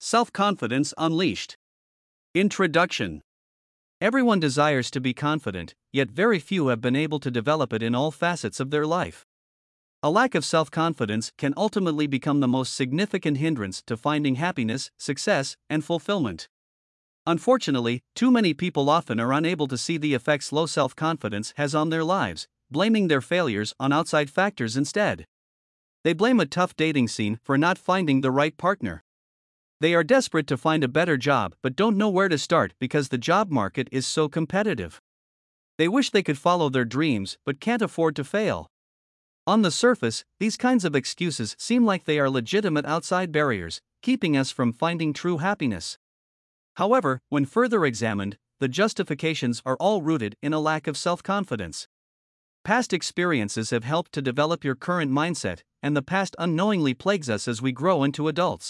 Self-confidence unleashed. Introduction. Everyone desires to be confident, yet very few have been able to develop it in all facets of their life. A lack of self-confidence can ultimately become the most significant hindrance to finding happiness, success, and fulfillment. Unfortunately, too many people often are unable to see the effects low self-confidence has on their lives, blaming their failures on outside factors instead. They blame a tough dating scene for not finding the right partner. They are desperate to find a better job but don't know where to start because the job market is so competitive. They wish they could follow their dreams but can't afford to fail. On the surface, these kinds of excuses seem like they are legitimate outside barriers, keeping us from finding true happiness. However, when further examined, the justifications are all rooted in a lack of self-confidence. Past experiences have helped to develop your current mindset, and the past unknowingly plagues us as we grow into adults.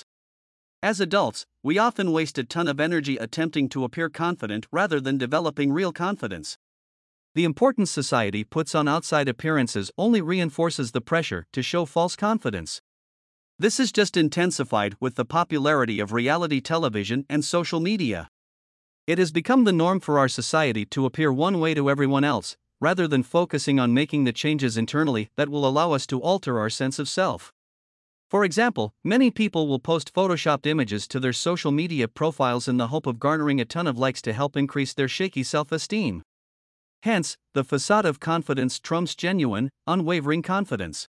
As adults, we often waste a ton of energy attempting to appear confident rather than developing real confidence. The importance society puts on outside appearances only reinforces the pressure to show false confidence. This is just intensified with the popularity of reality television and social media. It has become the norm for our society to appear one way to everyone else, rather than focusing on making the changes internally that will allow us to alter our sense of self. For example, many people will post photoshopped images to their social media profiles in the hope of garnering a ton of likes to help increase their shaky self-esteem. Hence, the facade of confidence trumps genuine, unwavering confidence.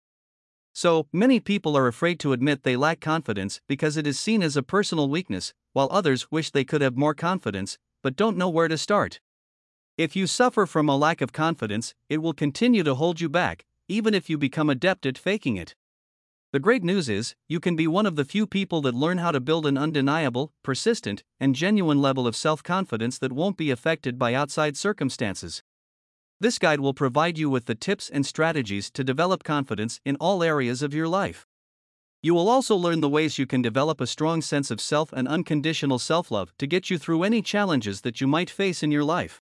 So, many people are afraid to admit they lack confidence because it is seen as a personal weakness, while others wish they could have more confidence, but don't know where to start. If you suffer from a lack of confidence, it will continue to hold you back, even if you become adept at faking it. The great news is, you can be one of the few people that learn how to build an undeniable, persistent, and genuine level of self-confidence that won't be affected by outside circumstances. This guide will provide you with the tips and strategies to develop confidence in all areas of your life. You will also learn the ways you can develop a strong sense of self and unconditional self-love to get you through any challenges that you might face in your life.